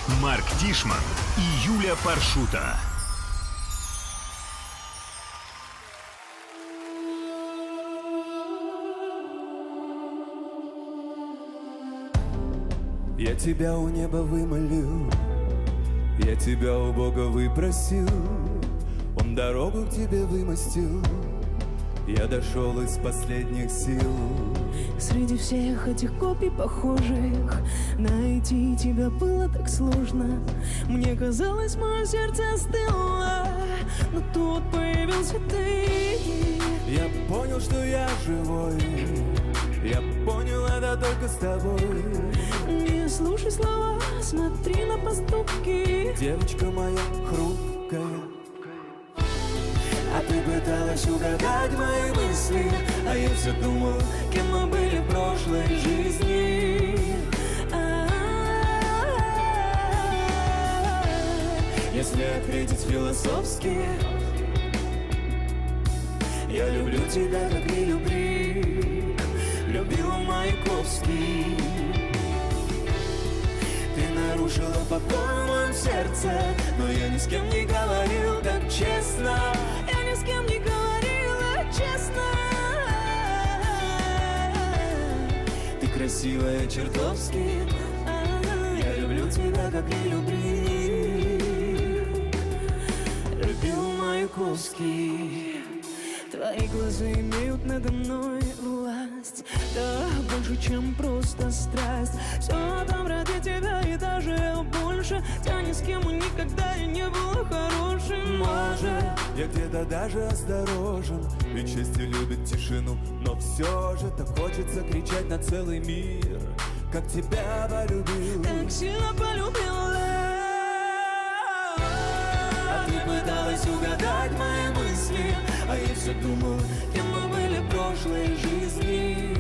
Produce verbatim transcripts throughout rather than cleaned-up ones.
Марк Тишман и Юля Паршута. Я тебя у неба вымолил, я тебя у Бога выпросил, Он дорогу к тебе вымостил, я дошел из последних сил. Среди всех этих копий похожих найти тебя было так сложно. Мне казалось, мое сердце остыло, но тут появился ты. Я понял, что я живой, я понял это только с тобой. Не слушай слова, смотри на поступки. Девочка моя хрупкая, а ты пыталась угадать мои мысли, а я все думал, кем мы были в прошлой жизни. Если ответить философски, я люблю тебя, как не люби, любил Маяковский. Ты нарушила покой в моем сердце, но я ни с кем не говорил так честно. Я ни с кем не говорила честно. Ты красивая чертовски, я люблю тебя, как не люби, любил Маяковский. Твои глаза имеют надо мной власть, да больше, чем просто страсть. Все там ради тебя и даже больше. Тебя ни с кем и никогда я не был хорошим. Может, я где-то даже осторожен, ведь счастье любит тишину, но все же так хочется кричать на целый мир, как тебя полюбил. Так сильно полюбила. А ты пыталась угадать мои мысли, а я все думал, кем мы были в прошлой жизни.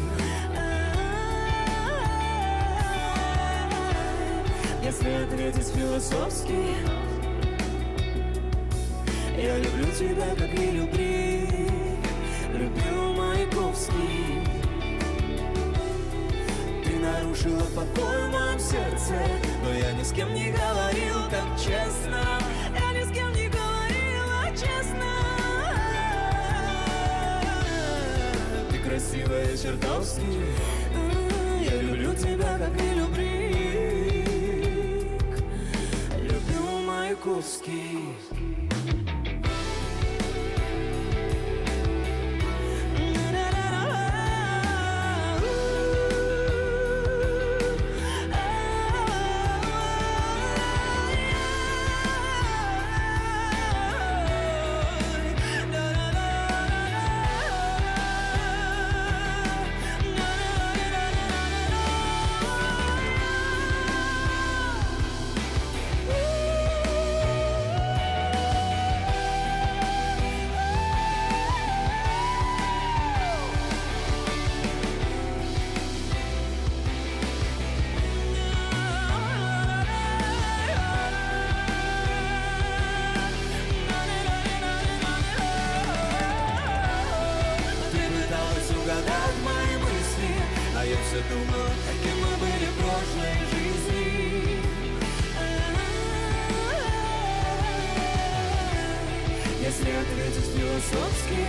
Если ответить философски, я люблю тебя, как не люби, любил Маяковский. Ты нарушила покой в моем сердце, но я ни с кем не говорил так честно. Я ни с кем не говорила честно. Ты красивая чертовски, я люблю тебя, как не люби, любил Маяковский. Я все думал, кем мы были в прошлой жизни. Если ответить философски,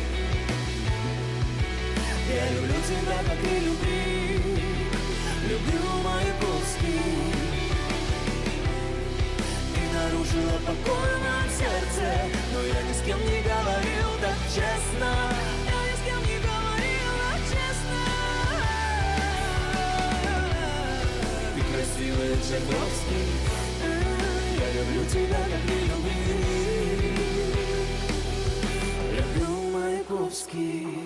я люблю тебя, как не люби, люблю Маяковский. Ты нарушила покой в моем сердце, но я ни с кем не говорил так честно. Я ни с кем не говорила честно. Красивая Чайковский, я люблю тебя, как не люби, люблю Маяковский.